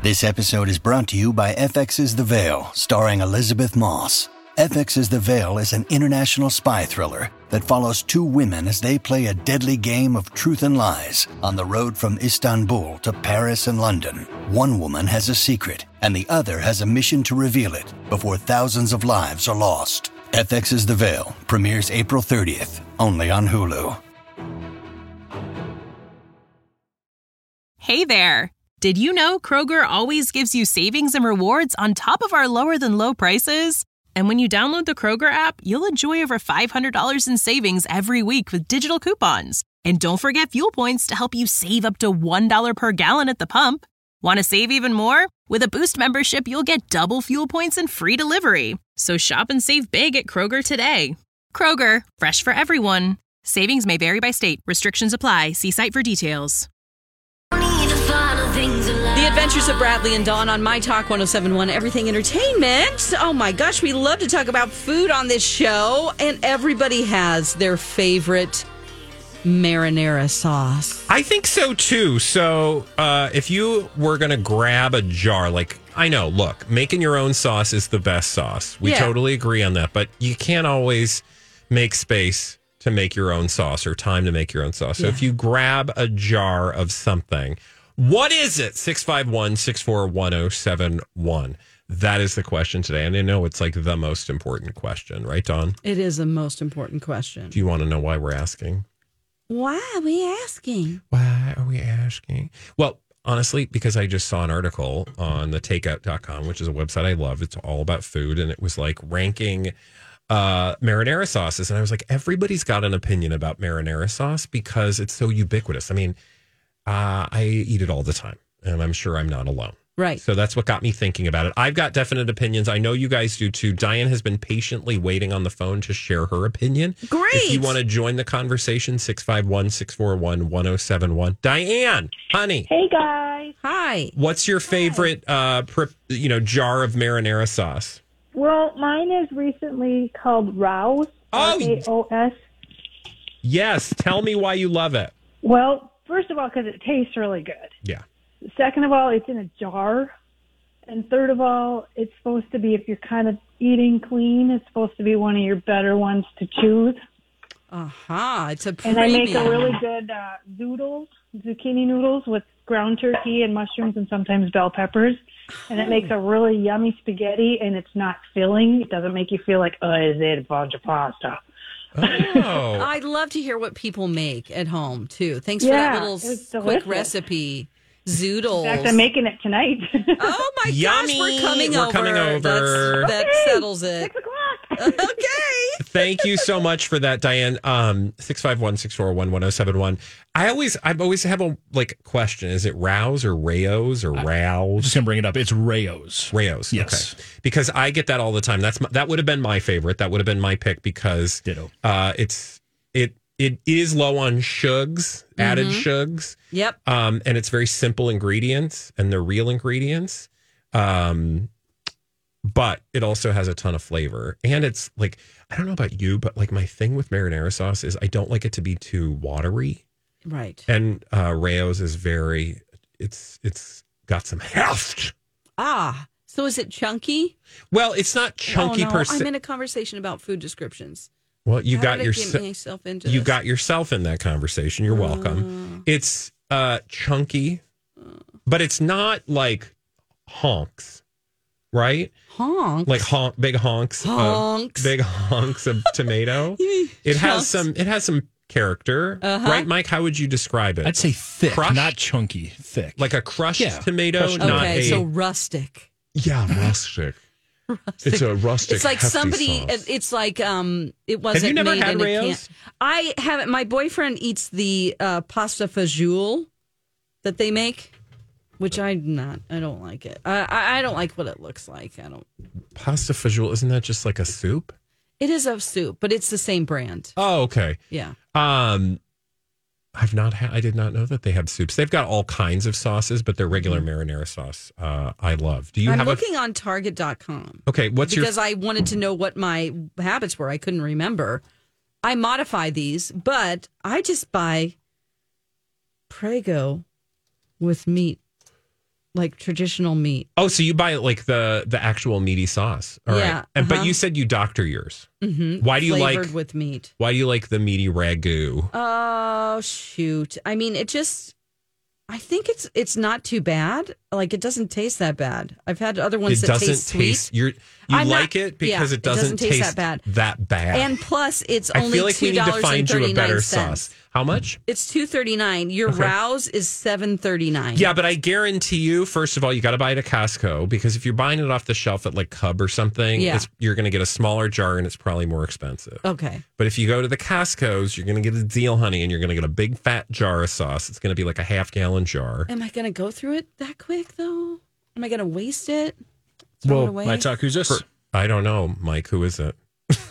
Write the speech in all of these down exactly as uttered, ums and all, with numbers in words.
This episode is brought to you by F X's The Veil, starring Elizabeth Moss. F X's The Veil is an international spy thriller that follows two women as they play a deadly game of truth and lies on the road from Istanbul to Paris and London. One woman has a secret, and the other has a mission to reveal it before thousands of lives are lost. F X's The Veil premieres April thirtieth, only on Hulu. Hey there! Did you know Kroger always gives you savings and rewards on top of our lower-than-low prices? And when you download the Kroger app, you'll enjoy over five hundred dollars in savings every week with digital coupons. And don't forget fuel points to help you save up to one dollar per gallon at the pump. Want to save even more? With a Boost membership, you'll get double fuel points and free delivery. So shop and save big at Kroger today. Kroger, fresh for everyone. Savings may vary by state. Restrictions apply. See site for details. The Adventures of Bradley and Dawn on My Talk one oh seven point one, Everything Entertainment. Oh my gosh, we love to talk about food on this show, and everybody has their favorite marinara sauce. I think so too. So uh, if you were going to grab a jar, like, I know, look, making your own sauce is the best sauce. We Yeah. totally agree on that, but you can't always make space to make your own sauce or time to make your own sauce. So Yeah. if you grab a jar of something, what is it? six five one, six four one, oh seven one. That is the question today. And I know it's like the most important question, right, Dawn? It is the most important question. Do you want to know why we're asking? Why are we asking? Why are we asking? Well, honestly, because I just saw an article on the takeout dot com, which is a website I love. It's all about food. And it was like ranking uh, marinara sauces. And I was like, everybody's got an opinion about marinara sauce because it's so ubiquitous. I mean, uh, I eat it all the time, and I'm sure I'm not alone. Right. So that's what got me thinking about it. I've got definite opinions. I know you guys do too. Diane has been patiently waiting on the phone to share her opinion. Great. If you want to join the conversation, six five one, six four one, one oh seven one. Diane, honey. Hey, guys. Hi. What's your favorite, uh, pre- you know, jar of marinara sauce? Well, mine is recently called Rouse. Oh. R A O S. Yes. Tell me why you love it. Well, first of all, because it tastes really good. Yeah. Second of all, it's in a jar. And third of all, it's supposed to be, if you're kind of eating clean, it's supposed to be one of your better ones to choose. Aha, it's a And premium. I make a really good uh, zoodles, zucchini noodles with ground turkey and mushrooms and sometimes bell peppers. And it makes a really yummy spaghetti, and it's not filling. It doesn't make you feel like, oh, is it a bunch of pasta? Oh. I'd love to hear what people make at home, too. Thanks Yeah, for that little it was s- delicious. quick recipe. Zoodles. In fact, I'm making it tonight. Oh, my Yummy. gosh, we're coming We're over. coming over. That's, that Okay, settles it. Six o'clock. Okay. Thank you so much for that, Diane. Um, six five one, six four one, one oh seven one. I always, I've always have a like question. Is it Rouse or Rayo's or Rouse? Just gonna bring it up. It's Rayo's. Rayo's. Yes. Okay. Because I get that all the time. That's my, that would have been my favorite. That would have been my pick because Ditto. uh, it's it it is low on shugs, added shugs. Yep. Um, and it's very simple ingredients, and they're real ingredients. Um, but it also has a ton of flavor, and it's like, I don't know about you, but like my thing with marinara sauce is I don't like it to be too watery. Right. And uh, Rayo's is very, it's it's got some heft. Ah, so is it chunky? Well, it's not chunky oh, no. per se. I'm in a conversation about food descriptions. Well, you How got did I yourself. get myself into You this? got yourself in that conversation. You're welcome. It's uh, chunky, but it's not like honks, right? Honk. Like honk, big honks, Honks. Of, big honks of tomato. mean It has chunks? some. It has some character, Uh-huh. right, Mike? How would you describe it? I'd say thick, Crushed? not chunky. Thick. Like a crushed Yeah, tomato, crushed not okay, a. so rustic. yeah, rustic. It's a rustic. It's like hefty somebody. sauce. It's like um. It wasn't. Have you never made had in a Rayo's? can. I haven't. My boyfriend eats the uh, pasta fajoule that they make, which I'm not. I don't like it. I, I I don't like what it looks like. I don't. Pasta fajoule, isn't that just like a soup? It is a soup, but it's the same brand. Oh, okay. Yeah. Um, I've not had. I did not know that they have soups. They've got all kinds of sauces, but their regular marinara sauce, uh, I love. Do you I'm have looking on Target dot com. a? Okay, what's because your? I wanted to know what my habits were. I couldn't remember. I modify these, but I just buy Prego with meat. like traditional meat. Oh, so you buy like the the actual meaty sauce. All Yeah, right. And uh-huh. but you said you doctor yours. Mm-hmm. Why do you Flavored like with meat? Why do you like the meaty ragu? Oh shoot! I mean, it just. I think it's it's not too bad. Like it doesn't taste that bad. I've had other ones It that doesn't taste sweet. taste. You're, you I'm like not- it because yeah, it, doesn't taste, taste that bad. That bad. And plus, it's I only feel like we two need to dollars find and you a thirty better nine sauce. cents. How much? It's two thirty nine. Your Okay. Rouse is seven thirty nine. Yeah, but I guarantee you, first of all, you got to buy it at Costco because if you're buying it off the shelf at like Cub or something, Yeah. it's, you're going to get a smaller jar and it's probably more expensive. Okay. But if you go to the Costco's, you're going to get a deal, honey, and you're going to get a big fat jar of sauce. It's going to be like a half gallon jar. Am I going to go through it that quick though? Am I going to waste it? Throw it Well, away? my talk, who's this? For- I don't know, Mike. Who is it?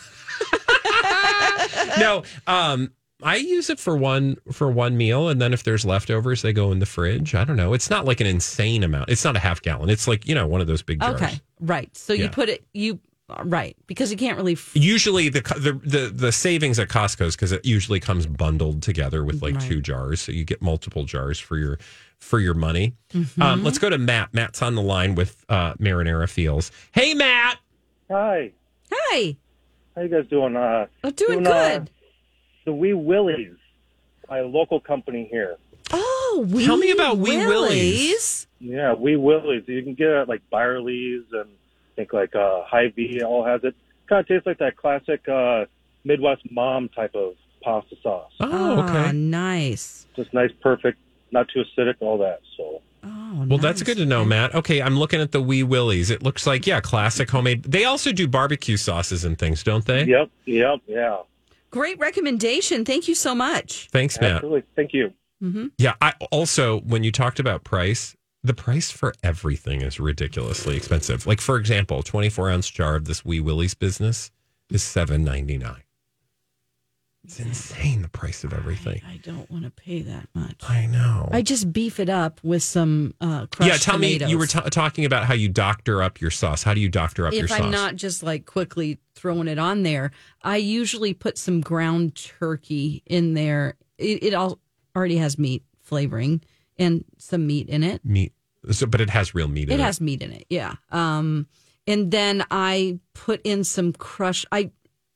No, um, I use it for one for one meal, and then if there's leftovers, they go in the fridge. I don't know. It's not like an insane amount. It's not a half gallon. It's like you know one of those big jars. Okay. Right. So you Yeah. put it. You right because you can't really. F- Usually the the the, the savings at Costco's because it usually comes bundled together with like Right. two jars, so you get multiple jars for your for your money. Mm-hmm. Um, let's go to Matt. Matt's on the line with uh, Marinara Fields. Hey, Matt. Hi. Hi. How you guys doing? Uh, I'm doing doing, uh, good. the Wee Willies, by a local company here. Oh, Wee Tell me about Wee Willies. Willies. Yeah, Wee Willies. You can get it at like Byerly's and I think like uh, Hy-Vee all has it. Kind of tastes like that classic uh, Midwest mom type of pasta sauce. Oh, Ah, okay. nice. Just nice, perfect, not too acidic, all that. So Oh, Well, that's nice. good to know, Matt. Okay, I'm looking at the Wee Willies. It looks like, yeah, classic homemade. They also do barbecue sauces and things, don't they? yep, yep, yeah. Great recommendation. Thank you so much. Thanks, Matt. Absolutely. Thank you. Yeah, I also, when you talked about price, the price for everything is ridiculously expensive. Like, for example, a twenty-four ounce jar of this Wee Willies business is seven ninety-nine. It's insane, the price of everything. I don't want to pay that much. I know. I just beef it up with some uh, crushed yeah, tell tomatoes. me, you were t- talking about how you doctor up your sauce. How do you doctor up your If sauce? I'm not just like quickly throwing it on there, I usually put some ground turkey in there. It, it all already has meat flavoring and some meat in it. Meat. So, but it has real meat in It it. has meat in it, yeah. Um, and then I put in some crushed. I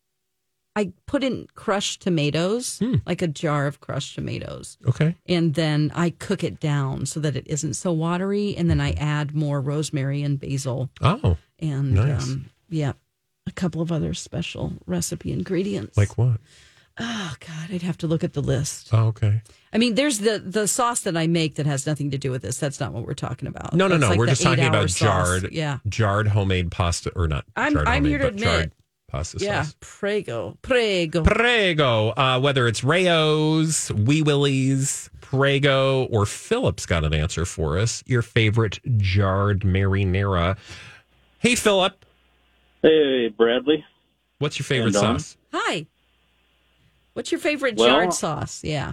I put in crushed tomatoes, Hmm. like a jar of crushed tomatoes, Okay. and then I cook it down so that it isn't so watery. And then I add more rosemary and basil, Oh, and Nice. um, yeah, a couple of other special recipe ingredients. like what? oh god, I'd have to look at the list. Oh, okay. I mean, there's the the sauce that I make that has nothing to do with this. That's not what we're talking about. No, no, That's no. like We're the just talking eight-hour about sauce. jarred, Yeah. jarred homemade pasta, or not. I'm- jarred I'm homemade, here to but admit- jarred pasta Yeah, sauce. prego, prego. Prego, uh, whether it's Rayo's, Wee Willie's, Prego, or Philip's got an answer for us. Your favorite jarred marinara. Hey, Philip, Hey, Bradley. what's your favorite And, um, sauce? Hi. What's your favorite Well- jarred sauce? Yeah.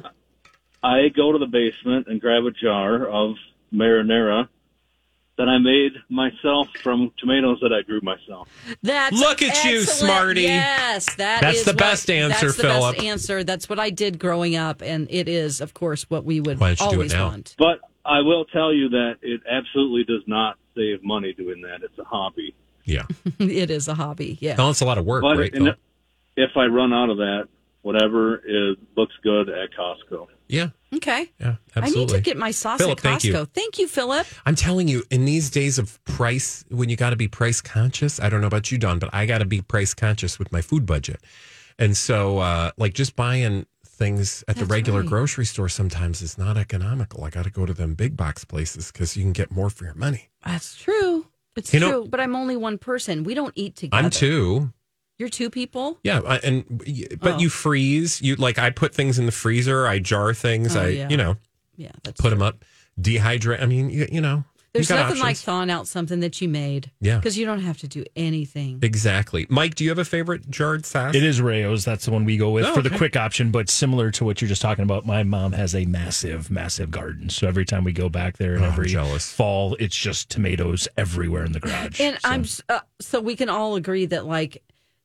I go to the basement and grab a jar of marinara that I made myself from tomatoes that I grew myself. That's Look at you, excellent. smarty. Yes, that That's is the what- best answer, that's the Philip. best answer. That's what I did growing up, and it is, of course, what we would Why don't you do it always now? want. But I will tell you that it absolutely does not save money doing that. It's a hobby. Yeah. It is a hobby. Yeah. No, it's a lot of work, But right, and Philip? if I run out of that, whatever is looks good at Costco. Yeah. Okay. Yeah, I need absolutely. to get my sauce Philip, at thank Costco. you. Thank you, Philip. I'm telling you, in these days of price, when you got to be price conscious, I don't know about you, Don, but I got to be price conscious with my food budget. And so, uh, like, just buying things at the That's regular right. grocery store sometimes is not economical. I got to go to them big box places because you can get more for your money. That's true. It's You know- true. But I'm only one person. We don't eat together. I'm two. You're two people? Yeah, I, and but Oh. you freeze. You like I put things in the freezer. I jar things. Oh, I yeah. you know Yeah, that's put true. them up, dehydrate. I mean, you, you know, There's you got nothing like options. thawing out something that you made. Yeah. Because you don't have to do anything. Exactly. Mike, do you have a favorite jarred sauce? It is Rayo's. That's the one we go with Oh, for the okay. quick option, but similar to what you're just talking about. My mom has a massive, massive garden. So every time we go back there and Oh, I'm every jealous. fall, it's just tomatoes everywhere in the garage. And So- I'm s- uh, so we can all agree that like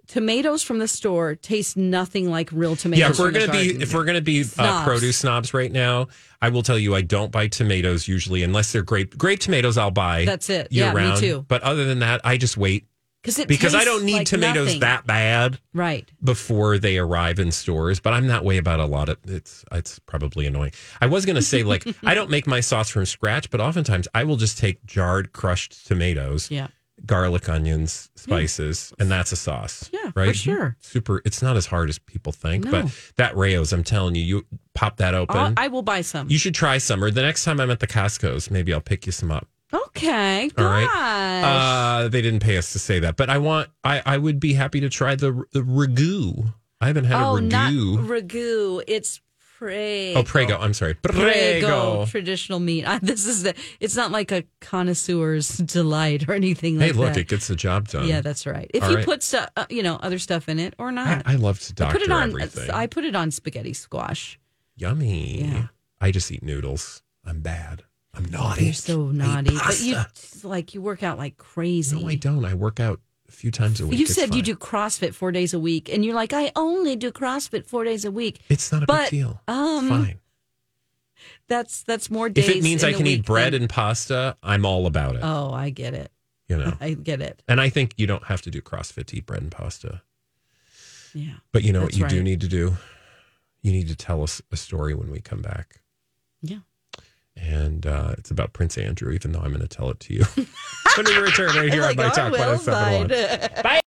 tomatoes from the store taste nothing like real tomatoes. Yeah, if we're from the gonna be garden. if we're gonna be uh, Snobs. produce snobs right now, I will tell you I don't buy tomatoes usually unless they're grape grape tomatoes. I'll buy. That's it. Year Yeah, me round. too. But other than that, I just wait it because I tastes don't need like tomatoes nothing. that bad. Right. Before they arrive in stores, but I'm that way about a lot of it's. It's probably annoying. I was gonna say like I don't make my sauce from scratch, but oftentimes I will just take jarred crushed tomatoes. Yeah. Garlic, onions, spices, and that's a sauce. Yeah, right. for sure. Super. It's not as hard as people think, No. but that Rayo's, I'm telling you, you pop that open. I'll, I will buy some. You should try some, or the next time I'm at the Costco's, maybe I'll pick you some up. Okay. All Gosh. right. Uh, they didn't pay us to say that, but I want. I, I would be happy to try the, the ragu. I haven't had oh, a ragu. not ragu. It's prego. Oh, prego. I'm sorry. Prego. Prego. Traditional meat. I, this is the. It's not like a connoisseur's delight or anything like Hey, that. look, it gets the job done. Yeah, that's right. If All you right. put stu- uh, you know other stuff in it or not, I, I love to I doctor put it on. everything. I put it on spaghetti squash. Yummy. Yeah. I just eat noodles. I'm bad. I'm naughty. You're so I eat naughty, but you pasta. like you work out like crazy. No, I don't. I work out a few times a week. You It's said you fine. do CrossFit four days a week, and you're like, I only do CrossFit four days a week. It's not a but, big deal. Um, It's fine. That's that's more days. If it means in I the can week eat bread than- and pasta, I'm all about it. Oh, I get it. You know, I get it. and I think you don't have to do CrossFit to eat bread and pasta. Yeah. But you know That's what you do right. need to do? You need to tell us a story when we come back. Yeah. And uh, it's about Prince Andrew, even though I'm going to tell it to you. When we return right here Like on My on Talk Will's one oh seven one. side. Bye.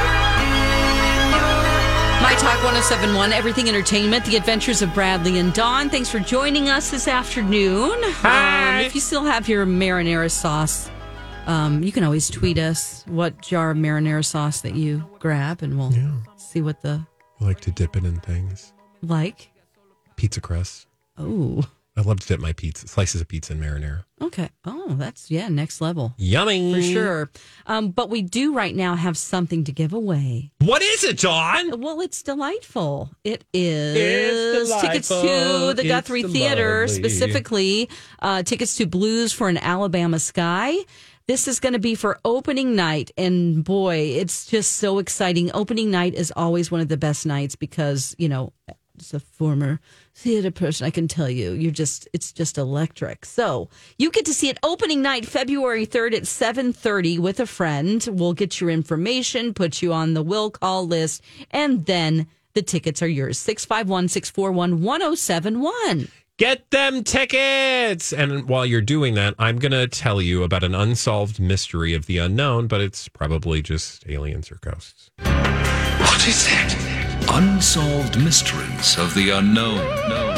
My Talk one oh seven one, Everything Entertainment, The Adventures of Bradley and Dawn. Thanks for joining us this afternoon. Hi. Um, if you still have your marinara sauce, um, you can always tweet us what jar of marinara sauce that you grab, and we'll Yeah. see what the I like to dip it in things. like. Pizza crust. Oh, I love to dip my pizza, slices of pizza in marinara. okay. Oh, that's, yeah, next level. Yummy. For sure. Um, but we do right now have something to give away. What is it, Dawn? Well, it's delightful. It is It's tickets to delightful. the It's Guthrie Theater, lovely. specifically uh, tickets to Blues for an Alabama Sky. This is going to be for opening night. And boy, it's just so exciting. Opening night is always one of the best nights because, you know, as a former theater person, I can tell you, you're just, it's just electric. So you get to see it opening night, February third at seven thirty with a friend. We'll get your information, put you on the will call list, and then the tickets are yours. six five one, six four one, one oh seven one. Get them tickets. And while you're doing that, I'm going to tell you about an unsolved mystery of the unknown, but it's probably just aliens or ghosts. What is that? Unsolved mysteries of the unknown. No.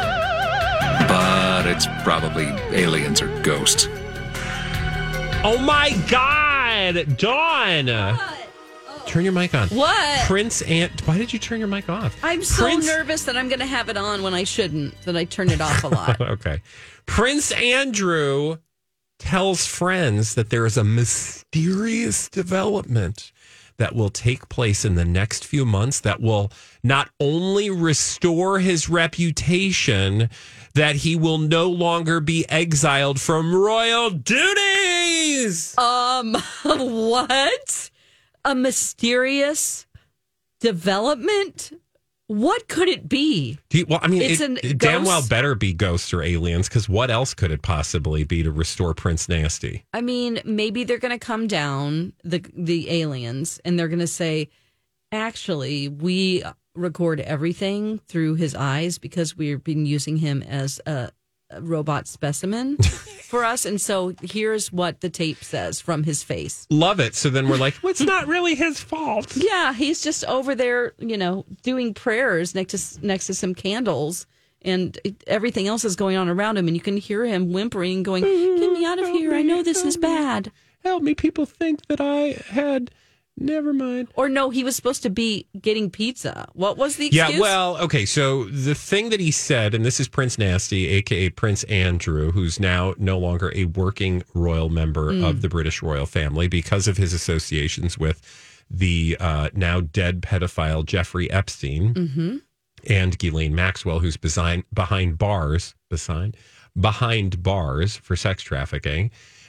But it's probably aliens or ghosts. Oh my God, Dawn! Turn your mic on. What? Prince Ant. Why did you turn your mic off? I'm so Prince- nervous that I'm going to have it on when I shouldn't, that I turn it off a lot. Okay. Prince Andrew tells friends that there is a mysterious development that will take place in the next few months that will not only restore his reputation, that he will no longer be exiled from royal duties. Um, what? A mysterious development? What could it be? Do you, well, I mean, It's it, an it damn ghost- well better be ghosts or aliens, because what else could it possibly be to restore Prince Nasty? I mean, maybe they're going to come down, the the aliens, and they're going to say, actually, we record everything through his eyes because we've been using him as a, a robot specimen for us. And so here's what the tape says from his face. Love it. So then we're like, well, it's not really his fault. Yeah, he's just over there, you know, doing prayers next to next to some candles, and it, everything else is going on around him, and you can hear him whimpering, going, "Get me out of here! I know this is bad." Help me. People think that I had. Never mind. Or no, he was supposed to be getting pizza. What was the excuse? Yeah, well, okay. So the thing that he said, and this is Prince Nasty, a k a. Prince Andrew, who's now no longer a working royal member Mm. of the British royal family because of his associations with the uh, now dead pedophile Jeffrey Epstein Mm-hmm. and Ghislaine Maxwell, who's behind, behind bars, behind, behind bars for sex trafficking.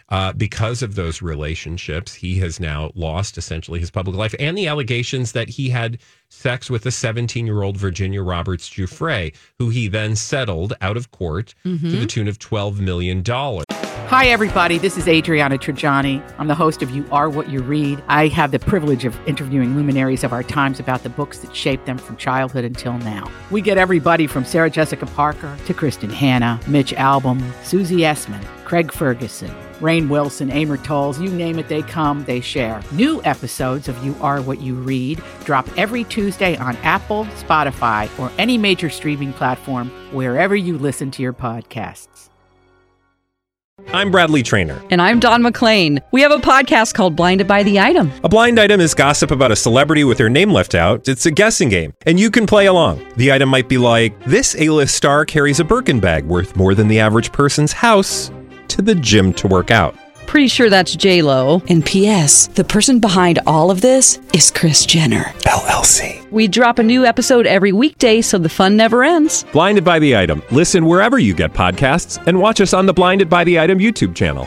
Uh, because of those relationships, he has now lost essentially his public life and the allegations that he had sex with a seventeen-year-old Virginia Roberts Giuffre, who he then settled out of court mm-hmm. to the tune of twelve million dollars. Hi, everybody. This is Adriana Trajani. I'm the host of You Are What You Read. I have the privilege of interviewing luminaries of our times about the books that shaped them from childhood until now. We get everybody from Sarah Jessica Parker to Kristen Hanna, Mitch Albom, Susie Essman, Craig Ferguson, Rainn Wilson, Amor Tolls, you name it, they come, they share. New episodes of You Are What You Read drop every Tuesday on Apple, Spotify, or any major streaming platform wherever you listen to your podcasts. I'm Bradley Trainer. And I'm Don McClain. We have a podcast called Blinded by the Item. A blind item is gossip about a celebrity with their name left out. It's a guessing game, and you can play along. The item might be like, this A-list star carries a Birkin bag worth more than the average person's house to the gym to work out. Pretty sure that's J-Lo. And P S the person behind all of this is Kris Jenner, L L C. We drop a new episode every weekday so the fun never ends. Blinded by the Item. Listen wherever you get podcasts and watch us on the Blinded by the Item YouTube channel.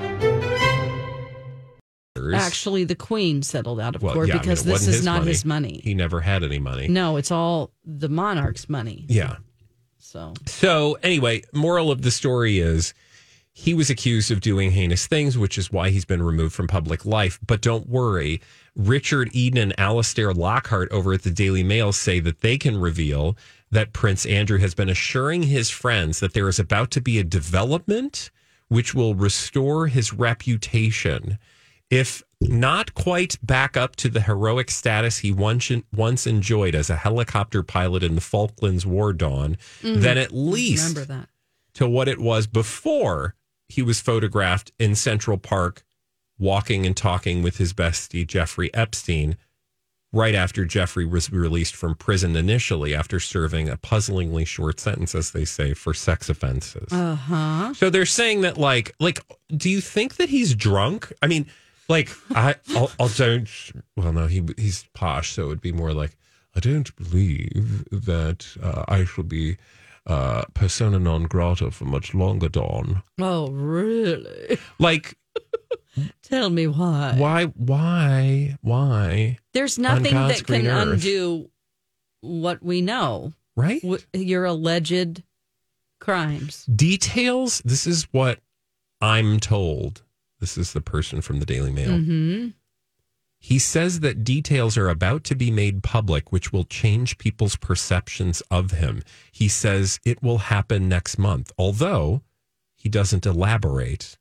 Actually, the Queen settled out of well, court yeah, because I mean, this is his not money. his money. He never had any money. No, it's all the monarch's money. Yeah. So, so anyway, moral of the story is, he was accused of doing heinous things, which is why he's been removed from public life. But don't worry. Richard Eden and Alistair Lockhart over at the Daily Mail say that they can reveal that Prince Andrew has been assuring his friends that there is about to be a development which will restore his reputation. If not quite back up to the heroic status he once, once enjoyed as a helicopter pilot in the Falklands War Dawn, mm-hmm. then at least remember that. To what it was before he was photographed in Central Park walking and talking with his bestie, Jeffrey Epstein, right after Jeffrey was released from prison initially after serving a puzzlingly short sentence, as they say, for sex offenses. Uh-huh. So they're saying that, like, like, do you think that he's drunk? I mean, like, I, I'll, I'll don't, well, no, he he's posh, so it would be more like, I don't believe that uh, I shall be Uh, persona non grata for much longer, Dawn. Oh, really? Like, tell me why. Why? Why? Why? There's nothing that can undo what we know, right? Your alleged crimes. Details. This is what I'm told. This is the person from the Daily Mail. Mm-hmm. He says that details are about to be made public, which will change people's perceptions of him. He says it will happen next month, although he doesn't elaborate.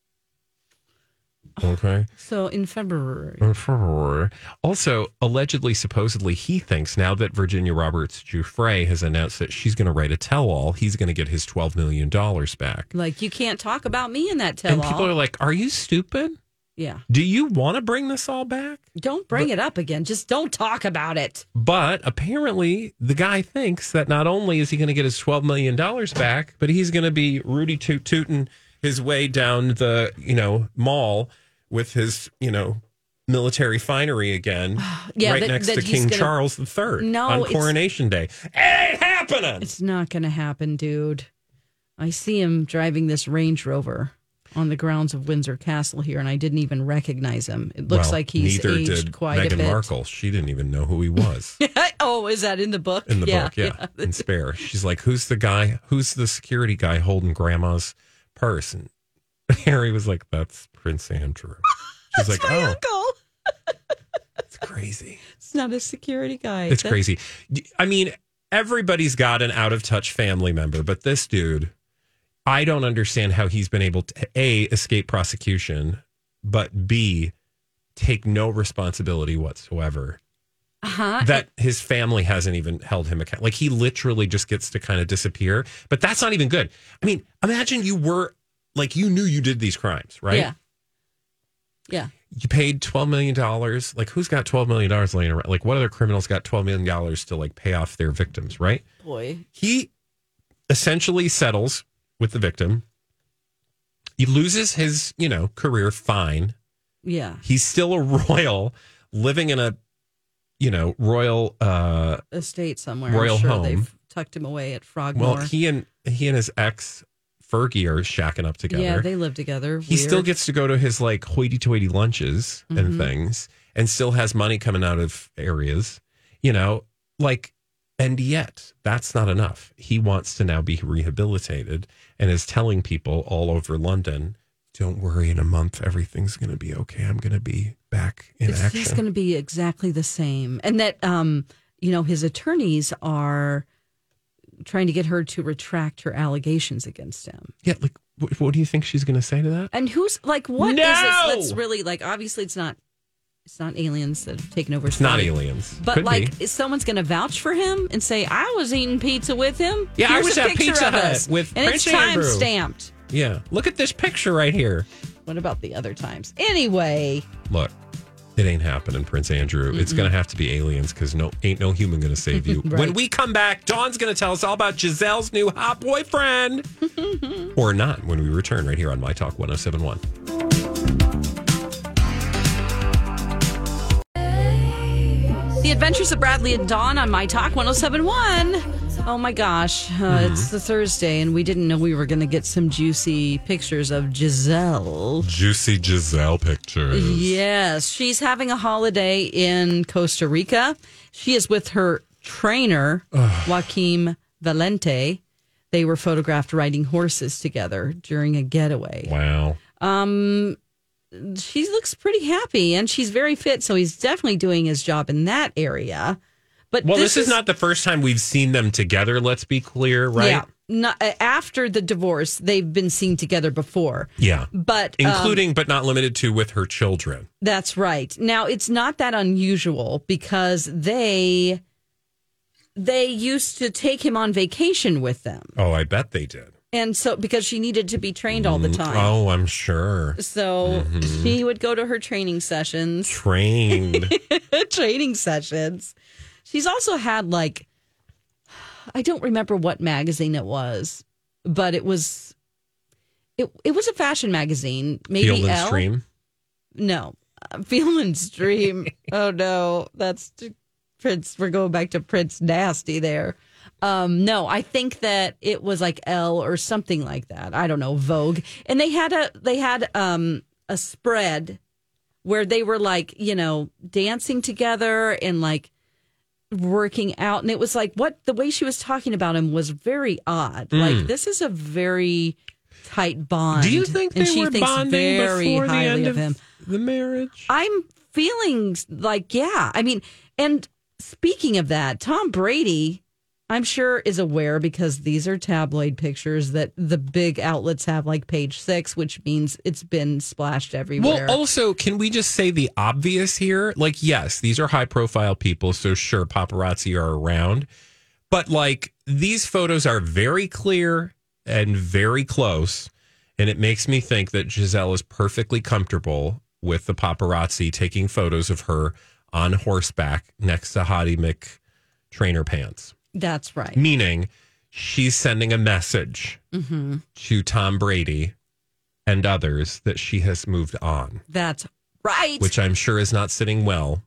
Okay. So in February. In February. Also, allegedly, supposedly, he thinks now that Virginia Roberts Giuffre has announced that she's going to write a tell-all, he's going to get his twelve million dollars back. Like, you can't talk about me in that tell-all. And people are like, are you stupid? Yeah. Do you want to bring this all back? Don't bring but, it up again. Just don't talk about it. But apparently, the guy thinks that not only is he going to get his twelve million dollars back, but he's going to be Rudy toot tooting his way down the, you know, mall with his, you know, military finery again, yeah, right that, next that to King gonna, Charles the Third no, on Coronation Day. It ain't happening. It's not going to happen, dude. I see him driving this Range Rover on the grounds of Windsor Castle here, and I didn't even recognize him. It looks well, like he's neither aged did quite Meghan a bit. Markle. She didn't even know who he was. Oh, is that in the book? In the yeah, book, yeah. yeah. In Spare. She's like, who's the guy? Who's the security guy holding grandma's purse? And Harry was like, that's Prince Andrew. She's That's like, my oh. uncle. It's crazy. It's not a security guy. It's That's- crazy. I mean, everybody's got an out-of-touch family member, but this dude, I don't understand how he's been able to, A, escape prosecution, but B, take no responsibility whatsoever. Uh-huh. That his family hasn't even held him accountable. Like, he literally just gets to kind of disappear. But that's not even good. I mean, imagine you were, like, you knew you did these crimes, right? Yeah. Yeah. You paid twelve million dollars. Like, who's got twelve million dollars laying around? Like, what other criminals got twelve million dollars to, like, pay off their victims, right? Boy. He essentially settles with the victim. He loses his, you know, career, fine. Yeah. He's still a royal living in a, you know, royal uh, estate somewhere. royal I'm sure home. They've tucked him away at Frogmore. Well, he and he and his ex Fergie are shacking up together. Yeah, they live together. He Weird. still gets to go to his like hoity-toity lunches Mhm. and things, and still has money coming out of areas, you know, like, and yet that's not enough. He wants to now be rehabilitated and is telling people all over London, don't worry, in a month, everything's going to be okay. I'm going to be back in it's action. It's going to be exactly the same. And that, um, you know, his attorneys are trying to get her to retract her allegations against him. Yeah, like, what, what do you think she's going to say to that? And who's like, what is No! this? Let's really like, obviously it's not, it's not aliens that have taken over. It's not aliens. But Could like, be. is someone's going to vouch for him and say, I was eating pizza with him? Yeah, I Here's was a at picture Pizza of Hut us. with and Prince it's time Andrew. stamped. Yeah, look at this picture right here. What about the other times? Anyway. Look, it ain't happening, Prince Andrew. Mm-mm. It's going to have to be aliens because no, ain't no human going to save you. Right. When we come back, Dawn's going to tell us all about Giselle's new hot boyfriend. Or not when we return right here on My Talk one oh seven point one. The Adventures of Bradley and Dawn on My Talk one oh seven point one. Oh my gosh, uh, mm-hmm. It's the Thursday, and we didn't know we were going to get some juicy pictures of Giselle. Juicy Giselle pictures. Yes, she's having a holiday in Costa Rica. She is with her trainer, Joaquim Valente. They were photographed riding horses together during a getaway. Wow. Um, she looks pretty happy, and she's very fit, so he's definitely doing his job in that area. But well, this, this is, is not the first time we've seen them together, let's be clear, right? Yeah. Not, after the divorce, they've been seen together before. Yeah. But including, um, but not limited to, with her children. That's right. Now, it's not that unusual because they they used to take him on vacation with them. Oh, I bet they did. And so, because she needed to be trained all the time. Oh, I'm sure. So mm-hmm. she would go to her training sessions. Trained. Training sessions. She's also had, like, I don't remember what magazine it was, but it was, it it was a fashion magazine. Maybe Field and Elle? Stream? No. Uh, Field and Stream. Oh, no. That's Prince. We're going back to Prince Nasty there. Um, no, I think that it was like Elle or something like that. I don't know, Vogue. And they had a they had um, a spread where they were like, you know, dancing together and like working out. And it was like what the way she was talking about him was very odd. Mm. Like this is a very tight bond. Do you think they and she were thinks bonding very before the highly end of him. of the marriage? I'm feeling like, yeah. I mean, and speaking of that, Tom Brady, I'm sure, is aware because these are tabloid pictures that the big outlets have, like Page Six, which means it's been splashed everywhere. Well, also, can we just say the obvious here? Like, yes, these are high profile people, so sure, paparazzi are around. But, like, these photos are very clear and very close. And it makes me think that Giselle is perfectly comfortable with the paparazzi taking photos of her on horseback next to Hottie Mick trainer pants. That's right. Meaning she's sending a message mm-hmm. to Tom Brady and others that she has moved on. That's right. Which I'm sure is not sitting well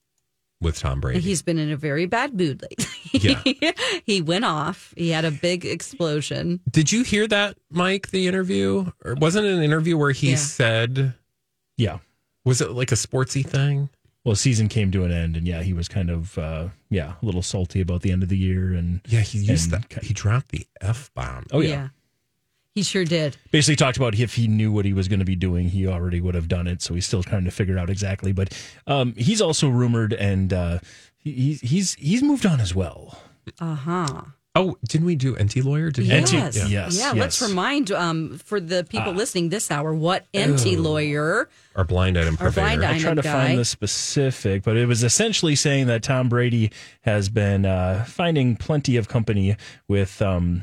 with Tom Brady. He's been in a very bad mood lately. Yeah. He went off. He had a big explosion. Did you hear that, Mike, the interview? Or wasn't it an interview where he yeah. said... Yeah. Was it like a sportsy thing? Well, season came to an end, and yeah, he was kind of, uh, yeah, a little salty about the end of the year. And yeah, he used that. He dropped the F-bomb. Oh, yeah. yeah. He sure did. Basically talked about if he knew what he was going to be doing, he already would have done it. So he's still trying to figure out exactly. But um, he's also rumored, and uh, he, he's he's moved on as well. Uh-huh. Oh, didn't we do N T Lawyer? Did yes. N T, yeah. yes. Yeah, yes. let's remind um, for the people uh, listening this hour what N T Lawyer... Our blind item Our purveyor. blind I tried to guy. find the specific, but it was essentially saying that Tom Brady has been uh, finding plenty of company with um,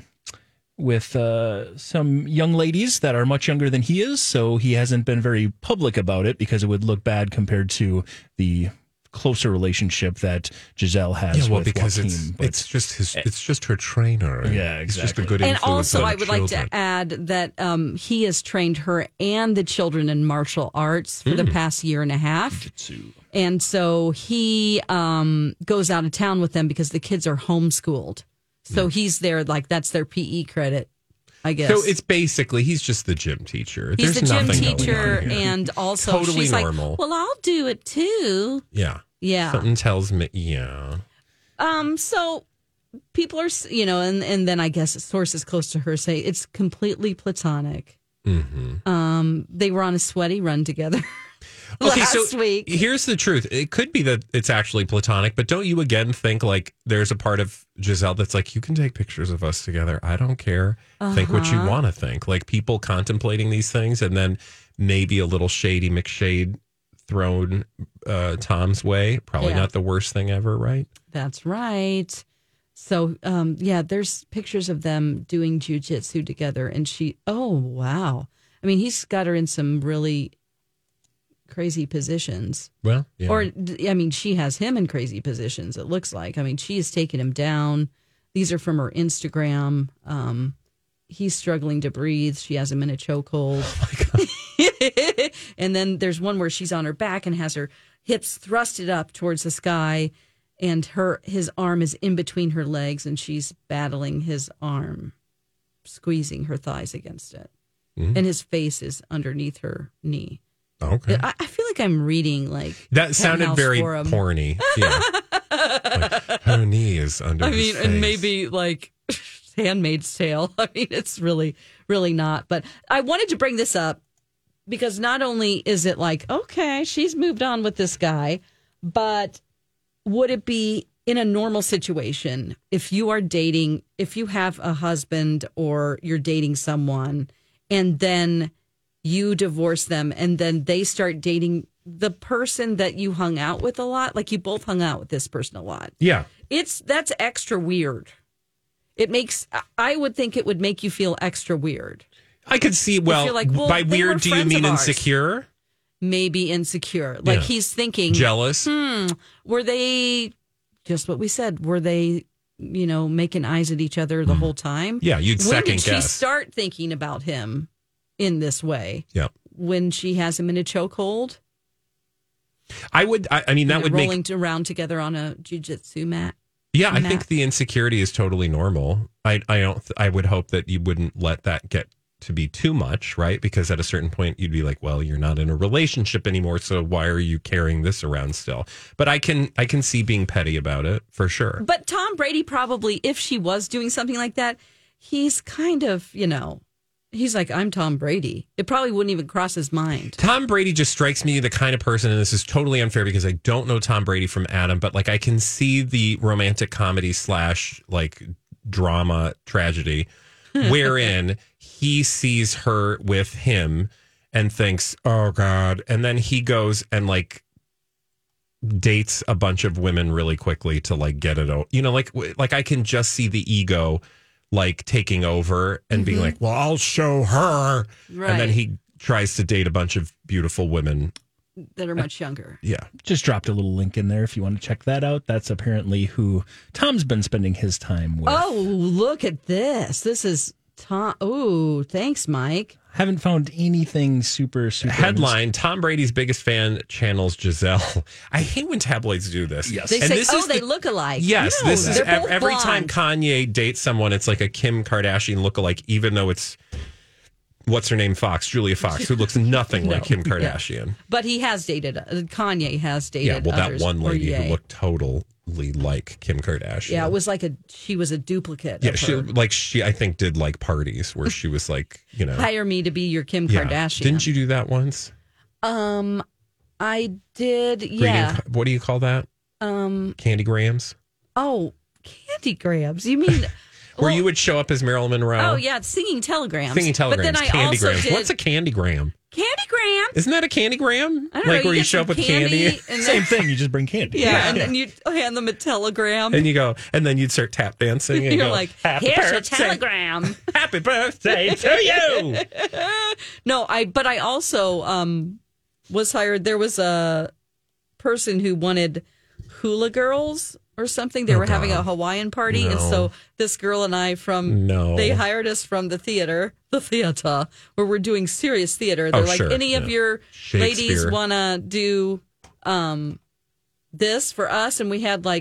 with uh, some young ladies that are much younger than he is. So he hasn't been very public about it because it would look bad compared to the closer relationship that Giselle has yeah, well, with because Joaquin. it's, but, it's just his, it's just her trainer. Yeah, exactly. It's just a good and influence also, on I would children. like to add that um, he has trained her and the children in martial arts for mm. the past year and a half. Jiu-jitsu. And so he um, goes out of town with them because the kids are homeschooled. So mm. he's there, like that's their P E credit. I guess. So it's basically, he's just the gym teacher. He's There's the gym nothing going teacher, on here. and also Totally she's normal. like, well, I'll do it too. Yeah. Yeah. Something tells me, yeah. Um. So people are, you know, and, and then I guess sources close to her say it's completely platonic. Mm-hmm. Um. They were on a sweaty run together. Okay, last so week. Here's the truth. It could be that it's actually platonic, but don't you again think like there's a part of Giselle that's like, you can take pictures of us together. I don't care. Uh-huh. Think what you want to think. Like people contemplating these things, and then maybe a little shady McShade thrown uh, Tom's way. Probably Yeah. not the worst thing ever, right? That's right. So, um, yeah, there's pictures of them doing jujitsu together, and she, oh wow, I mean, he's got her in some really crazy positions. Well, yeah. Or, I mean, she has him in crazy positions, it looks like. I mean, she has taken him down. These are from her Instagram. Um, he's struggling to breathe. She has him in a chokehold. Oh, my God. And then there's one where she's on her back and has her hips thrusted up towards the sky, and her his arm is in between her legs, and she's battling his arm, squeezing her thighs against it. Mm-hmm. And his face is underneath her knee. Okay. I, I feel like I'm reading like that sounded Penthouse very Forum. porny. Yeah. Like, her knee is under. I his mean, face. and maybe like Handmaid's Tale. I mean, it's really, really not. But I wanted to bring this up because not only is it like, okay, she's moved on with this guy, but would it be in a normal situation if you are dating, if you have a husband or you're dating someone and then you divorce them and then they start dating the person that you hung out with a lot, like you both hung out with this person a lot. Yeah. It's that's extra weird. It makes, I would think it would make you feel extra weird. I could see, well, like, well by they were weird, do you friends mean of ours. insecure? Maybe insecure. Like Yeah. he's thinking, Jealous? Hmm, were they, just what we said, were they, you know, making eyes at each other the whole time? Yeah, you'd When second did she guess. start thinking about him in this way? Yeah. When she has him in a chokehold? I would, I, I mean, that They're would rolling make. around together on a jiu-jitsu mat. Yeah, I mat. think the insecurity is totally normal. I, I don't, I would hope that you wouldn't let that get to be too much, right? Because at a certain point you'd be like, well, you're not in a relationship anymore, so why are you carrying this around still? But I can, I can see being petty about it for sure. But Tom Brady probably, if she was doing something like that, he's kind of, you know, he's like, I'm Tom Brady. It probably wouldn't even cross his mind. Tom Brady just strikes me the kind of person, and this is totally unfair because I don't know Tom Brady from Adam, but like I can see the romantic comedy slash like drama tragedy wherein he sees her with him and thinks, oh God. And then he goes and like dates a bunch of women really quickly to like get it out. You know, like, like I can just see the ego like taking over and being like, well, I'll show her. Right. And then he tries to date a bunch of beautiful women. That are much younger. Yeah. Just dropped a little link in there if you want to check that out. That's apparently who Tom's been spending his time with. Oh, look at this. This is Tom. Oh, thanks, Mike. Haven't found anything super, super. Headline: Tom Brady's biggest fan channels Giselle. I hate when tabloids do this. Yes. They And say, this oh, is they the- look alike. Yes, No, this is they're ev- both every time blonde. Kanye dates someone, it's like a Kim Kardashian lookalike, even though it's what's her name, Fox, Julia Fox, who looks nothing like Kim Kardashian. But he has dated, uh, Kanye has dated Yeah, well, that others, one or lady yay. who looked totally like Kim Kardashian. Yeah, it was like a, she was a duplicate Yeah, of she her. like she I think did like parties where she was like, you know, Hire me to be your Kim yeah. Kardashian. Didn't you do that once? Um, I did, Greeting- yeah. what do you call that? Um, Candy grams? oh, candy grams. You mean... Where well, you would show up as Marilyn Monroe? Oh, yeah, singing telegrams. Singing telegrams, But then I candy also grams. did What's a candy gram? candy gram. Isn't that a candy gram? I don't Like know, where you you get show up some with candy, and Same then, thing. You just bring candy. yeah, and then you hand them a telegram. and you go, and then you'd start tap dancing. And You're go, like, Happy here's a birthday. telegram. Happy birthday to you. No, I. But I also um, was hired. There was a person who wanted hula girls or something. They Oh, were having God. a Hawaiian party, and No. so this girl and I from No. they hired us from the theater, the theater, where we're doing serious theater. They're Oh, like, sure, any of yeah. your ladies Shakespeare. want to do um, this for us? And we had like,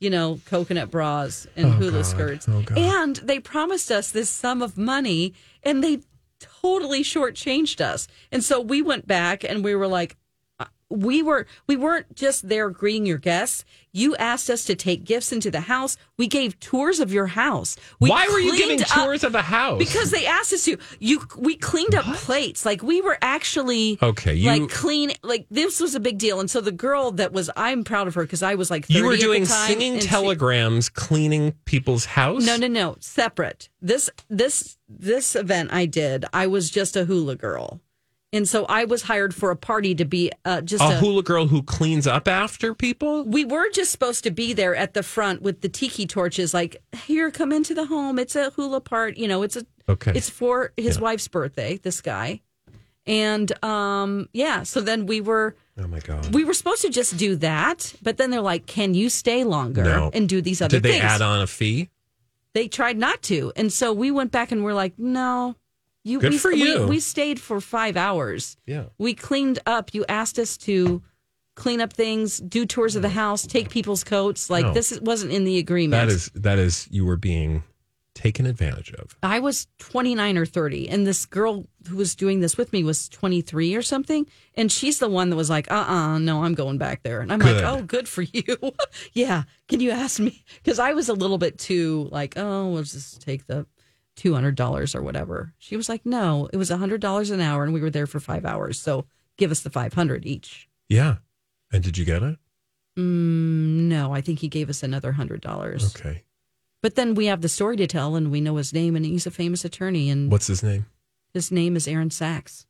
you know, coconut bras and Oh, hula God. skirts. Oh, God. And they promised us this sum of money, and they totally shortchanged us. And so we went back and we were like, uh, we were we weren't just there greeting your guests. You asked us to take gifts into the house. We gave tours of your house. We Why were you cleaned giving up- tours of a house? Because they asked us to. You, we cleaned up plates. Like we were actually Okay, you- like clean. Like this was a big deal. And so the girl that was, I'm proud of her because I was like thirty You were at the doing time, singing and she- telegrams, cleaning people's house? No, no, no, separate. This this this event I did. I was just a hula girl, and so I was hired for a party to be uh, just A a, hula girl who cleans up after people? We were just supposed to be there at the front with the tiki torches, like, here, come into the home. It's a hula part. You know, it's a Okay. it's for his Yeah. wife's birthday, this guy. And um, yeah, so then we were Oh, my God. we were supposed to just do that, but then they're like, can you stay longer No. and do these other Did they things? add on a fee? They tried not to. And so we went back and we're like, no. You, Good we, for we- you. We, stayed for five hours. Yeah. We cleaned up. You asked us to clean up things, do tours of the house, take people's coats. Like No. this wasn't in the agreement. That is, that is, you were being taken advantage of. I was twenty-nine or thirty, and this girl who was doing this with me was twenty-three or something. And she's the one that was like, uh-uh, no, I'm going back there. And I'm Good. like, oh, good for you. Yeah. Can you ask me? Because I was a little bit too like, oh, we'll just take the two hundred dollars or whatever. She was like, no, it was one hundred dollars an hour, and we were there for five hours. So give us the five hundred dollars each. Yeah. And did you get it? Mm, no, I think he gave us another one hundred dollars. Okay. But then we have the story to tell, and we know his name, and he's a famous attorney. And What's his name? his name is Aaron Sachs.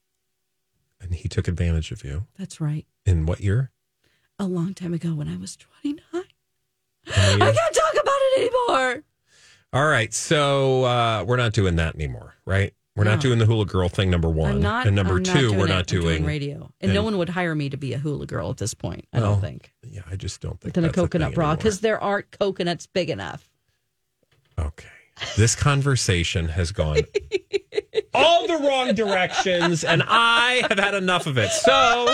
And he took advantage of you. That's right. In what year? A long time ago when I was twenty-nine. How many I years? can't talk about it anymore. All right. So uh, we're not doing that anymore, right? We're not No. doing the hula girl thing, number one. I'm not. and number I'm not two, doing we're it. not I'm doing, radio. And, and- no one would hire me to be a hula girl at this point, I Well, don't think. Yeah, I just don't think Than a that's the coconut thing bra, anymore. because there aren't coconuts big enough. Okay. This conversation has gone all the wrong directions, and I have had enough of it. So,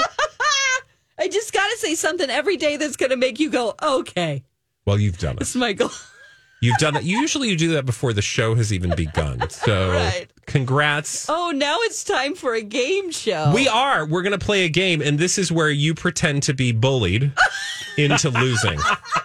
I just got to say something every day that's going to make you go, okay, well, you've done it. it's my goal. You've done that. Usually you do that before the show has even begun. So, Right. congrats. Oh, now it's time for a game show. We are. We're going to play a game, and this is where you pretend to be bullied into losing.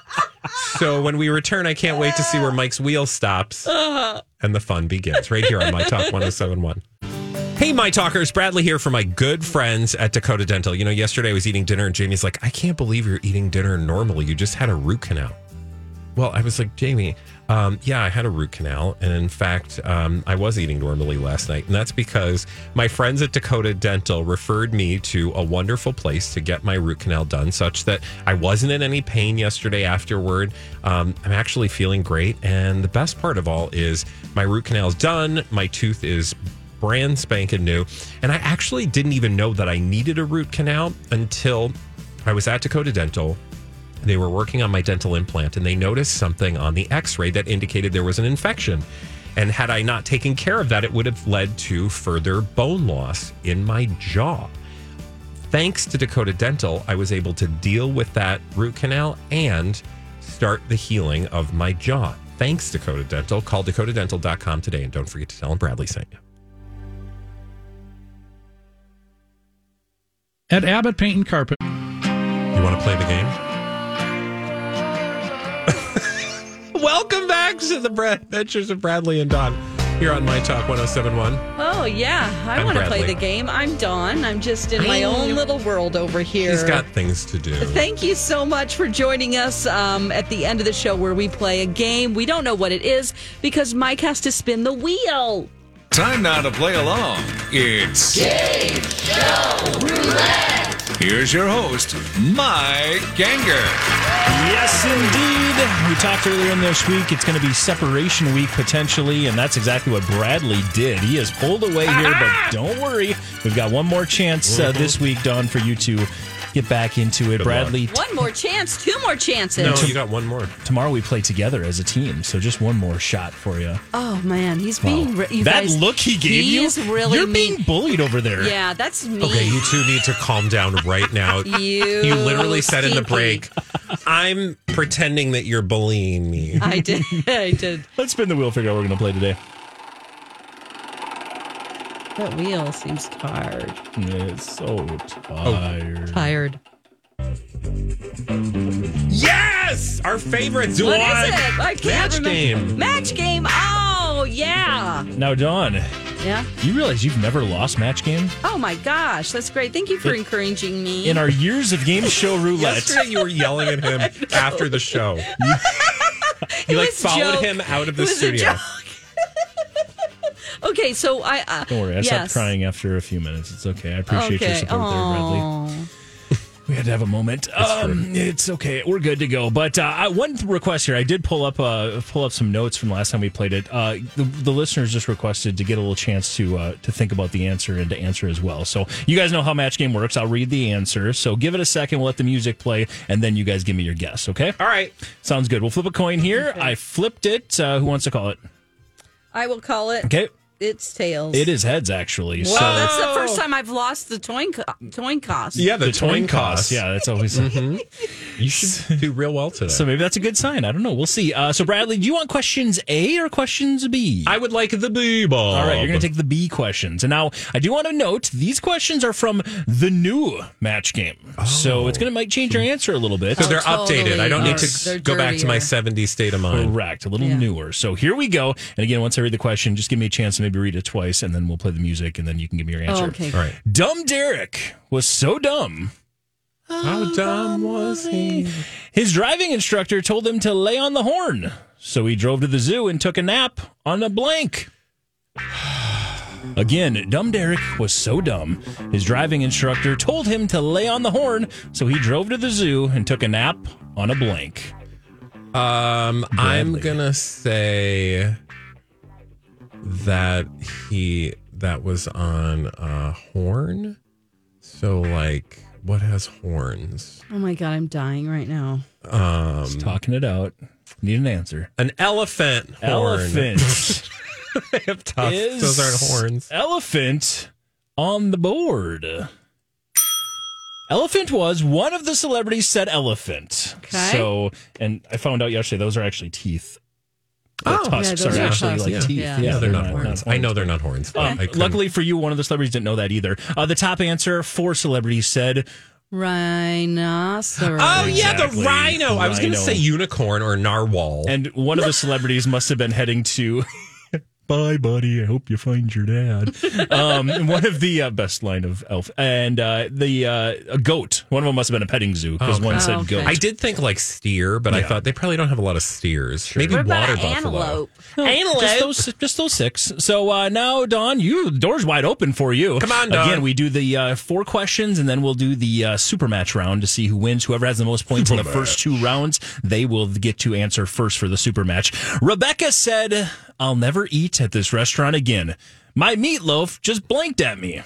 So when we return, I can't wait to see where Mike's wheel stops and the fun begins right here on My Talk one oh seven point one. Hey, My Talkers, Bradley here for my good friends at Dakota Dental. You know, yesterday I was eating dinner and Jamie's like, I can't believe you're eating dinner normally. You just had a root canal. Well, I was like, Jamie, um, yeah, I had a root canal. And in fact, um, I was eating normally last night. And that's because my friends at Dakota Dental referred me to a wonderful place to get my root canal done, such that I wasn't in any pain yesterday afterward. Um, I'm actually feeling great. And the best part of all is my root canal is done. My tooth is brand spanking new. And I actually didn't even know that I needed a root canal until I was at Dakota Dental. They were working on my dental implant, and they noticed something on the x-ray that indicated there was an infection. And had I not taken care of that, it would have led to further bone loss in my jaw. Thanks to Dakota Dental, I was able to deal with that root canal and start the healing of my jaw. Thanks, Dakota Dental. Call dakota dental dot com today, and don't forget to tell them Bradley sent you. At Abbott Paint and Carpet. You want to play the game? Welcome back to the Brad Adventures of Bradley and Dawn here on My Talk one oh seven point one. Oh, yeah. I I'm want to play Bradley. the game. I'm Dawn. I'm just in my I own know. little world over here. He's got things to do. Thank you so much for joining us um, at the end of the show where we play a game. We don't know what it is because Mike has to spin the wheel. Time now to play along. It's Game Show Roulette. Here's your host, Mike Ganger. Yes, indeed. We talked earlier in this week. It's going to be separation week potentially, and that's exactly what Bradley did. He has pulled away here, but don't worry. We've got one more chance uh, this week, Dawn, for you to get back into it. Good Bradley, One more chance, two more chances. No, you got one more. tomorrow we play together as a team, so just one more shot for you. Oh, man. He's being... re- you that guys, look he gave he you, is really you're mean. being bullied over there. Yeah, that's me. Okay, you two need to calm down right now. You You literally said in the stinky. break, I'm pretending that you're bullying me. I did. I did. Let's spin the wheel, figure out what we're going to play today. That wheel seems tired. It's so tired. Tired. Yes! Our favorite What one. is it? I can't Match remember. game. Match game. Oh, yeah. Now, Dawn, Yeah. you realize you've never lost Match Game? Oh, my gosh. That's great. Thank you for It- encouraging me. In our years of game show roulette. Yesterday, you were yelling at him after the show. You, It like was a followed joke. him out of the It was a studio. joke. Okay, so I. Uh, Don't worry, I yes. stopped crying after a few minutes. It's okay. I appreciate your Okay. support there, Bradley. Aw. We had to have a moment. Um, it's okay. We're good to go. But uh, I, one request here. I did pull up uh, pull up some notes from last time we played it. Uh, the, the listeners just requested to get a little chance to uh, to think about the answer and to answer as well. So you guys know how Match Game works. I'll read the answer. So give it a second. We'll let the music play, and then you guys give me your guess. Okay? All right. Sounds good. We'll flip a coin here. Okay. I flipped it. Uh, who wants to call it? I will call it. Okay. It's tails. It is heads, actually. Well, So that's the first time I've lost the toin, co- toin cost. Yeah, the, the toin twin cost. cost. Yeah, that's always. You should do real well today. So maybe that's a good sign. I don't know. We'll see. Uh, so, Bradley, do you want questions A or questions B? I would like the B ball. All right, you're going to take the B questions. And now, I do want to note, these questions are from the new Match Game. So it's going to might change your answer a little bit. So they're Oh, totally. updated. I don't need They're- to go back to my dirtier. seventies state of mind. Correct. A little Yeah. newer. So here we go. And again, once I read the question, just give me a chance to maybe read it twice, and then we'll play the music, and then you can give me your answer. Oh, okay. All right. Dumb Derek was so dumb. How dumb was he? His driving instructor told him to lay on the horn. So he drove to the zoo and took a nap on a blank. Again, Dumb Derek was so dumb. His driving instructor told him to lay on the horn. So he drove to the zoo and took a nap on a blank. Um, I'm Bradley. gonna say that he that was on a horn. So, like, what has horns? Oh my God, I'm dying right now. Um, Just talking it out. Need an answer. an elephant horn. Elephant. They have tusks. Is Those aren't horns. Elephant on the board. Elephant was one of the celebrities said elephant. Okay. So, and I found out yesterday those are actually teeth. The Oh, tusks yeah, those are are actually tusks. like Yeah. teeth. Yeah. Yeah, they're, not, not horns. I know they're not horns. But Um, I couldn't- luckily for you, one of the celebrities didn't know that either. Uh, the top answer, four celebrities said, Rhinoceros. Oh yeah, Exactly. the rhino. I was going to Rhino. say unicorn or narwhal. and one of the celebrities must have been heading to. Bye, buddy. I hope you find your dad. Um, one of the uh, best line of Elf, and uh, the uh, a goat. One of them must have been a petting zoo because Okay. one Oh, said okay. goat. I did think like steer, but I Yeah. thought they probably don't have a lot of steers. Maybe What about water an buffalo. antelope? No, Just those, just those six. So uh, now, Dawn, you the door's wide open for you. Come on, Dawn. Again, we do the uh, four questions, and then we'll do the uh, super match round to see who wins. Whoever has the most points in the first two rounds, they will get to answer first for the super match. Rebecca said, "I'll never eat at this restaurant again. My meatloaf just blinked at me."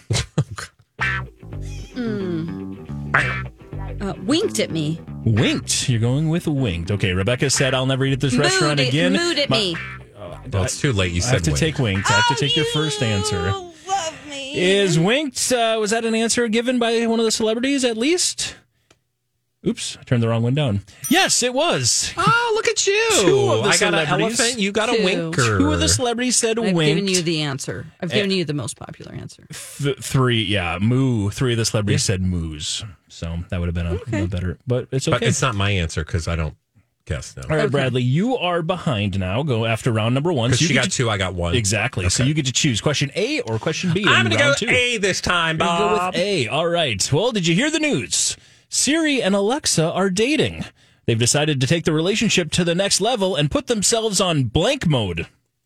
Uh, winked at me. Winked. You're going with winked. Okay, Rebecca said, "I'll never eat at this restaurant Mood, again." Mood at My- me. Well, it's too late. You I said have to wink. take winked. I have to take your first answer. Is winked, uh, was that an answer given by one of the celebrities at least? Oops, I turned the wrong one down. Yes, it was. Oh, look at you! Two of the I got an celebrities. elephant. You got a Two. winker. Two of the celebrities said I've winked. given you the answer. I've given you the most popular answer. Th- three, yeah, moo. Three of the celebrities said moos. So that would have been a, Okay. a better, but it's okay. But it's not my answer because I don't guess now. All right, Okay. Bradley, you are behind now. Go after round number one. Because So you she get got to- two, I got one. Exactly. So you get to choose question A or question B. I'm in going to round go two. A this time, We're gonna Bob. go with A. All right. Well, did you hear the news? Siri and Alexa are dating. They've decided to take the relationship to the next level and put themselves on blank mode.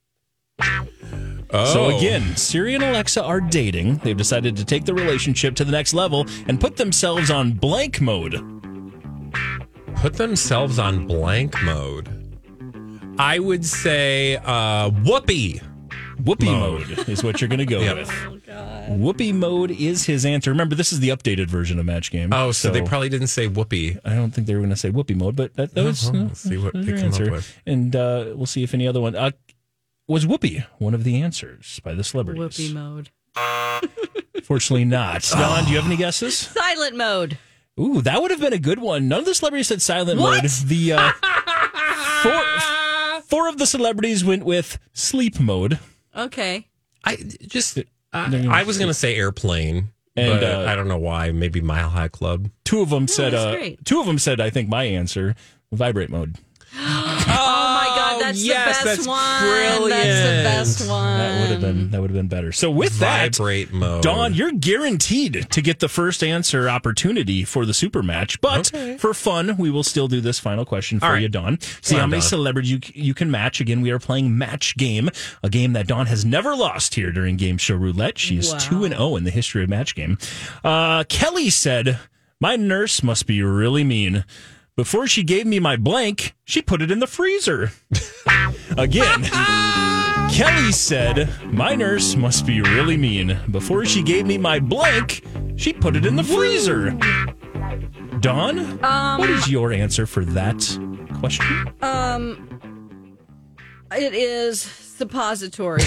Oh. So again, Siri and Alexa are dating. They've decided to take the relationship to the next level and put themselves on blank mode. Put themselves on blank mode. I would say uh, whoopee. Whoopee Mode. mode, is what you're going to go Yep. with. Whoopee mode is his answer. Remember, this is the updated version of Match Game. Oh, so, they probably didn't say whoopee. I don't think they were going to say whoopee mode, but that, that was. Uh-huh. uh, Let's see what that was they your come up answer. with. And uh, we'll see if any other one. Uh, was whoopee one of the answers by the celebrities? Whoopee mode. Fortunately not. Don, do you have any guesses? Silent mode. Ooh, that would have been a good one. None of the celebrities said silent What? mode. The uh, four, four of the celebrities went with sleep mode. Okay. I just, I, I was going to say airplane, and but uh, I don't know why. Maybe Mile High Club. Two of them No, said, that's uh, great. two of them said, I think my answer, vibrate mode. Oh my God, that's yes, the best that's one. brilliant. That's the best one. That would have been that would have been better. So with Vibrate that, mode. Dawn, you're guaranteed to get the first answer opportunity for the super match. But Okay. for fun, we will still do this final question for All right. you, Dawn. See Come how on, many Dawn. celebrities you you can match. Again, we are playing Match Game, a game that Dawn has never lost here during Game Show Roulette. She is Wow. two and zero in the history of Match Game. Uh, Kelly said, "My nurse must be really mean. Before she gave me my blank, she put it in the freezer." Again, Kelly said, "My nurse must be really mean. Before she gave me my blank, she put it in the freezer." Dawn, Um, what is your answer for that question? Um, it is suppository.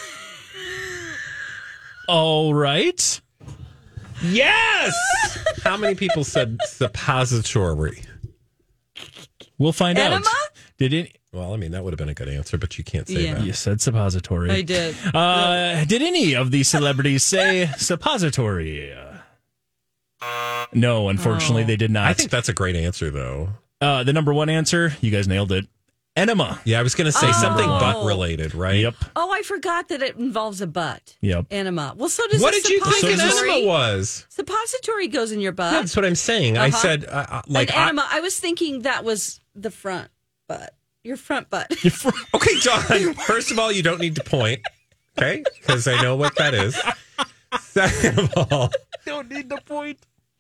All right. Yes! How many people said suppository? We'll find Enema? out. Did it? Well, I mean, that would have been a good answer, but you can't say Yeah. that. You said suppository. I did. Uh, did any of these celebrities say suppository? No, unfortunately, Oh. they did not. I think that's a great answer, though. uh, the number one answer, you guys nailed it. Enema. Yeah, I was going to say Oh. something butt related, right? Yep. Oh, I forgot that it involves a butt. Yep. Enema. Well, so does What a did you think an suppository. enema was? Suppository goes in your butt. That's what I'm saying. I Uh-huh. said, uh, uh, like, An I, enema. I, was thinking that was the front butt. Your front butt. okay, Dawn, first of all, you don't need to point, okay? Because I know what that is. Second of all, Don't need the point.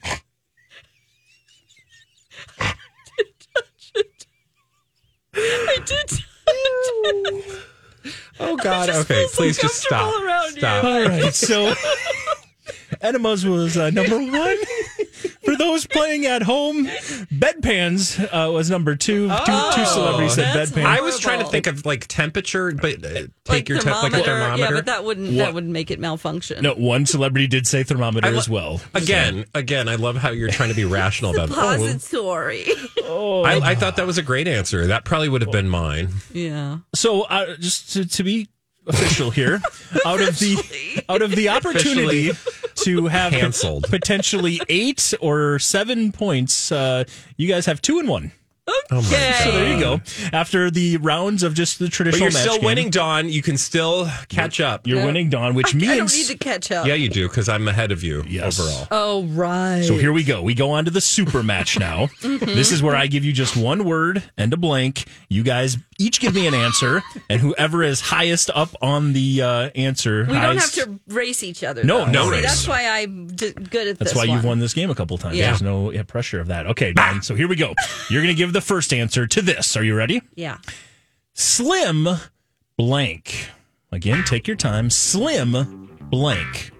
I did touch it. oh God, just okay, feel so please just stop. comfortable around you. Stop. All right, so enemas was uh, number one. For those playing at home, bedpans uh, was number two. two. Two celebrities said that's bedpans. I was trying to Horrible. think of like temperature, but uh, take Like your temp like a thermometer. Yeah, but that wouldn't What? that wouldn't make it malfunction. No, one celebrity did say thermometer I lo- as well. Again, again, I love how you're trying to be rational about it. Oh, Suppository. Oh, I, I thought that was a great answer. That probably would have been mine. Yeah. so uh, just to, to be official here, out of the out of the opportunity to have Canceled. potentially eight or seven points, uh, you guys have two and one. Oh my Okay. So there you God. go. After the rounds of just the But traditional you're match still game, winning, Dawn. You can still catch up. You're winning, Dawn, which I means don't need to catch up. Yeah, you do, because I'm ahead of you Yes. overall. Oh, right. So here we go. We go on to the super match now. Mm-hmm. This is where I give you just one word and a blank. You guys each give me an answer, and whoever is highest up on the uh, answer, We don't have highest, to race each other. No, though. no See, race. That's why I'm d- good at That's this why you've one. won this game a couple times. Yeah. There's no yeah, pressure of that. Okay, Dawn. So here we go. You're going to give the first answer to this. Are you ready? Yeah. Slim blank. Again, take your time. Slim blank.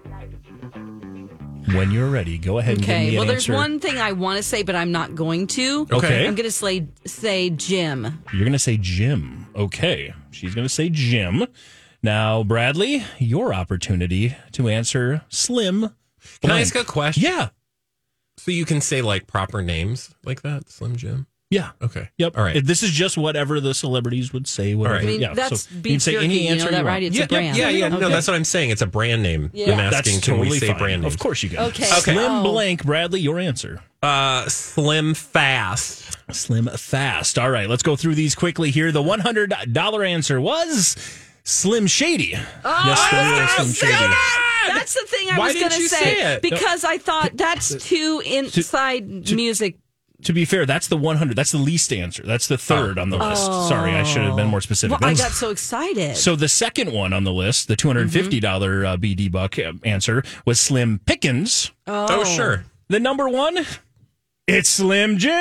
When you're ready, go ahead and give Okay. me Well, an there's answer. one thing I want to say, but I'm not going to. Okay. I'm going to say say Jim. You're going to say Jim. Okay. She's going to say Jim. Now, Bradley, your opportunity to answer Slim. Can I blank. ask a question? Yeah. So you can say like proper names like that, Slim Jim? Yeah. Okay. Yep. All right. This is just whatever the celebrities would say. Whatever. All right. I mean, yeah. that's so you can beef say jerky, any you answer know that, you right? want. It's yeah, a brand. yeah, yeah. No, Okay. that's what I'm saying. It's a brand name. Yeah. I'm That's asking, can we totally say fine. brand names? Of course you can. Okay. Slim Oh. blank, Bradley, your answer. Uh, Slim Fast. Slim fast. All right, let's go through these quickly here. The one hundred dollars answer was Slim Shady. Oh, yes, the real I Slim was Shady. gonna say that. That's the thing I Why was didn't going to you say, say it? because I thought that's too inside music. To be fair, that's the one hundred. That's the least answer. That's the third on the list. Sorry, I should have been more specific. Well, I That got was- so excited. So the second one on the list, the two hundred fifty dollars uh, B D Buck uh, answer, was Slim Pickens. Oh, sure. The number one, it's Slim Jim.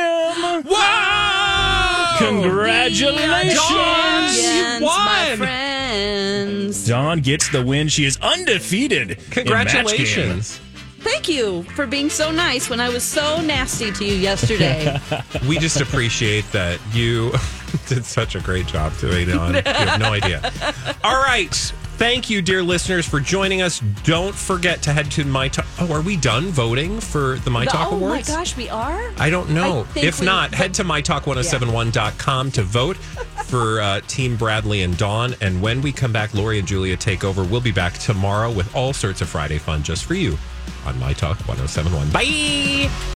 Wow! Congratulations. Dawn, you won. my friends. Dawn gets the win. She is undefeated. in Match Game. Congratulations. Thank you for being so nice when I was so nasty to you yesterday. We just appreciate that you did such a great job today, Dawn. You have no idea. All right. thank you, dear listeners, for joining us. Don't forget to head to My Talk. Oh, are we done voting for the My The- Talk oh Awards? my gosh, we are? I don't know. I think If we- not, head to my talk ten seventy-one dot com to vote for uh, Team Bradley and Dawn. And when we come back, Lori and Julia take over. We'll be back tomorrow with all sorts of Friday fun just for you on My Talk ten seventy-one. Bye.